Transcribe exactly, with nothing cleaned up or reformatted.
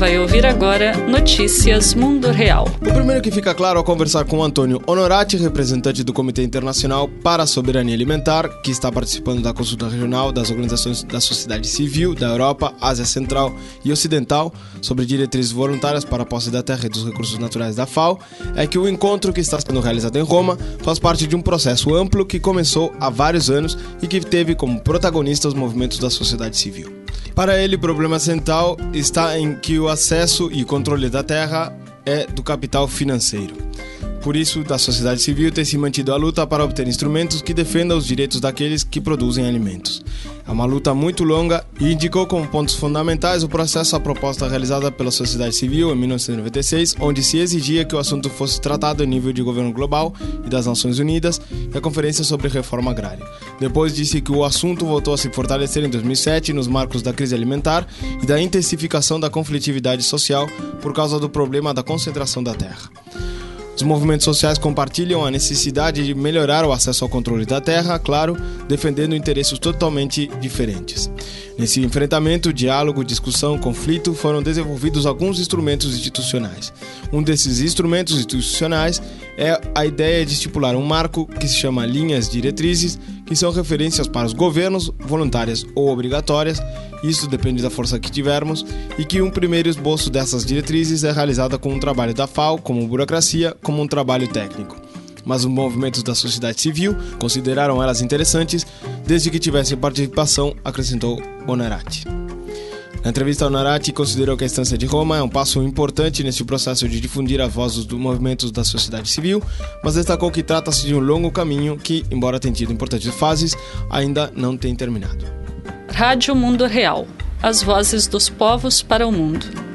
vai ouvir agora Notícias Mundo Real. O primeiro que fica claro ao conversar com Antônio Onorati, representante do Comitê Internacional para a Soberania Alimentar, que está participando da consulta regional das organizações da sociedade civil da Europa, Ásia Central e Ocidental sobre diretrizes voluntárias para a posse da terra e dos recursos naturais da F A O, é que o encontro que está sendo realizado em Roma faz parte de um processo amplo que começou há vários anos e que teve como protagonista os movimentos da sociedade civil. Para ele, o problema central está em que o acesso e controle da terra é do capital financeiro. Por isso, da sociedade civil tem se mantido a luta para obter instrumentos que defendam os direitos daqueles que produzem alimentos. É uma luta muito longa e indicou como pontos fundamentais o processo a proposta realizada pela sociedade civil em mil novecentos e noventa e seis, onde se exigia que o assunto fosse tratado em nível de governo global e das Nações Unidas, e a Conferência sobre Reforma Agrária. Depois disse que o assunto voltou a se fortalecer em dois mil e sete nos marcos da crise alimentar e da intensificação da conflitividade social por causa do problema da concentração da terra. Os movimentos sociais compartilham a necessidade de melhorar o acesso ao controle da terra, claro, defendendo interesses totalmente diferentes. Nesse enfrentamento, diálogo, discussão, conflito, foram desenvolvidos alguns instrumentos institucionais. Um desses instrumentos institucionais é a ideia de estipular um marco que se chama linhas diretrizes, que são referências para os governos, voluntárias ou obrigatórias, isso depende da força que tivermos, e que um primeiro esboço dessas diretrizes é realizado com um trabalho da F A O, como burocracia, como um trabalho técnico. Mas os movimentos da sociedade civil consideraram elas interessantes, desde que tivessem participação, acrescentou Onorati. Na entrevista, Onorati considerou que a instância de Roma é um passo importante nesse processo de difundir as vozes dos movimentos da sociedade civil, mas destacou que trata-se de um longo caminho que, embora tenha tido importantes fases, ainda não tem terminado. Rádio Mundo Real. As vozes dos povos para o mundo.